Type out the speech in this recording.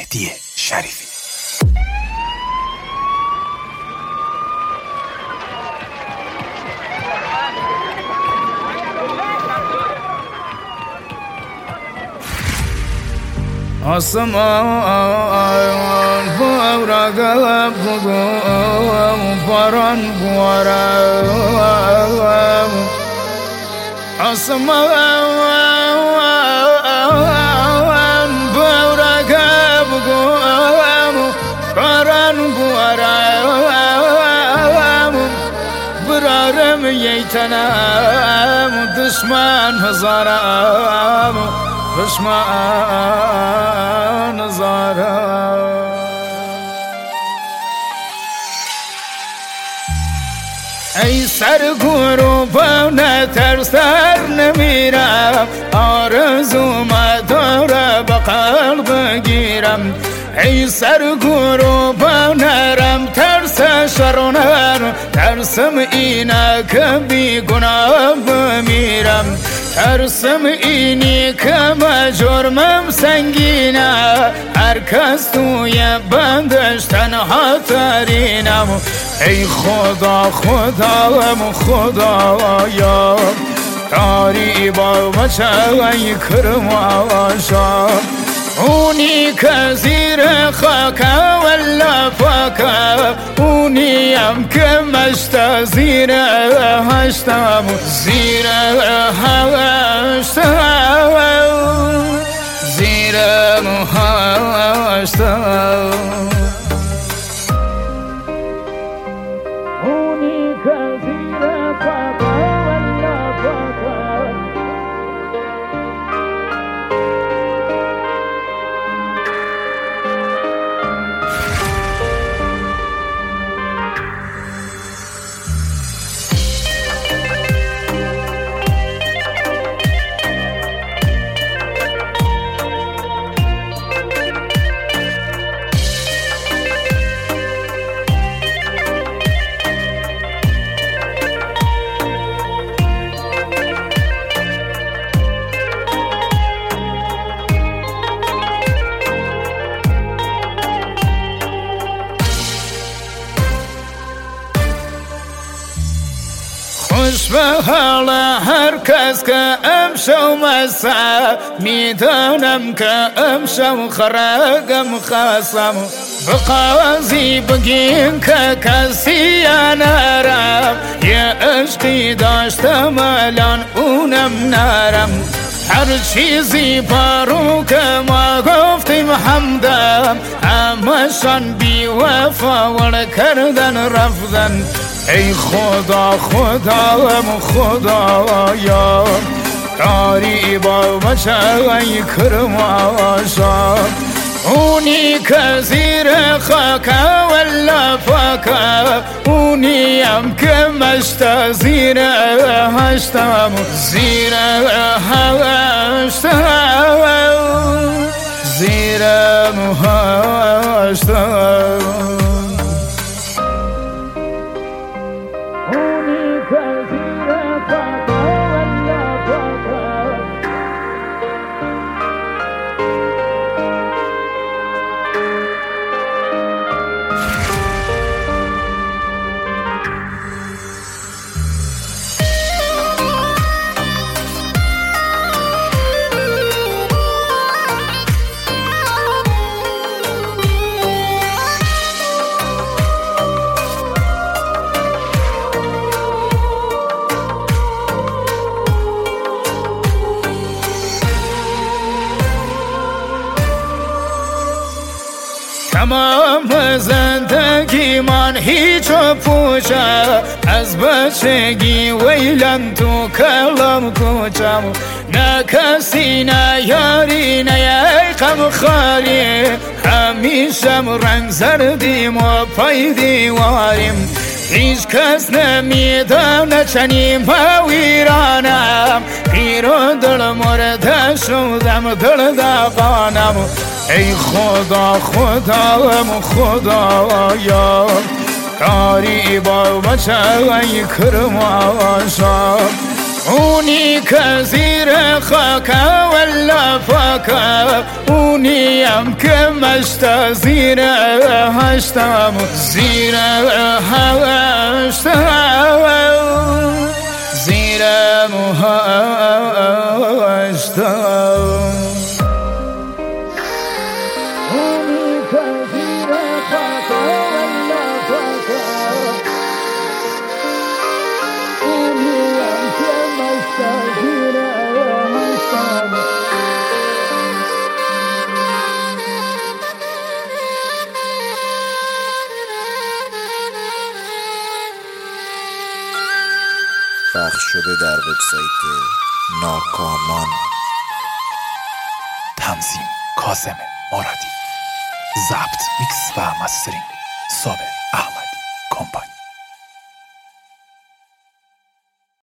مهدی شریفی. آسمان بارا گلب بگم باران بارم آسمان بارا گلب بگم باران بارم برارم ییتنم دشمن هزارم دشمن هزارم ای سرگورو با نترسر نمیرم آرزوم داره به قلب بگیرم ای سرگورو با نرم ترس شرونر ترسم اینه که بی گناه بمیرم ترسم اینی که جرمم سنگینه هر کس توی بندش تنها ترینم ای خدا خدایم خدایا کاری با بچه کرم آشام اونی که زیر خاکه ولا فاکه اونی هم که مشت زیر هشتم زیر هشتم زیر هشتم اونی که زیر خاکه ولا فاکه خوش به حال هر کس که امشو مسا میدانم که امشو خرگم خاصم به قاضی بگین که کسی نرم یه عشقی داشتم الان اونم نرم هر چیزی بارو که ما گفتیم همدم همشان بی وفا ول کردن رفتن ای خدا خدایم خدایا کاری با بچه کرم آشام اونی که زیر خاکه ولا فاکه اونی هم که مشت زیر هشتم زیر هشتم زیر هشتم تمام زندگی من هیچ پوچه از بچگی ویلم تو کلم کوچم نه کسی نه یاری نه غم خالی همیشم رنگ زردیم و پای دیواریم هیچ کس نمیدانه چنین با ویرانم پیر و دل مرده شدم دل دقانم ای خدا خدایم خدایا کاری با بچه کرم آشام اونی که زیر خاک ولا فاکه، اونیم که مشت زیر هشتم، زیر هشتم، زیر هشتم. اونی که زیر خاک ولا فاکه، اونیم که مشت زیر هشتم. پخش شده در وبسایت ناکامان. تنظیم کاظم مرادی. ضبط، میکس و مسترینگ صابر احمدی کمپانی.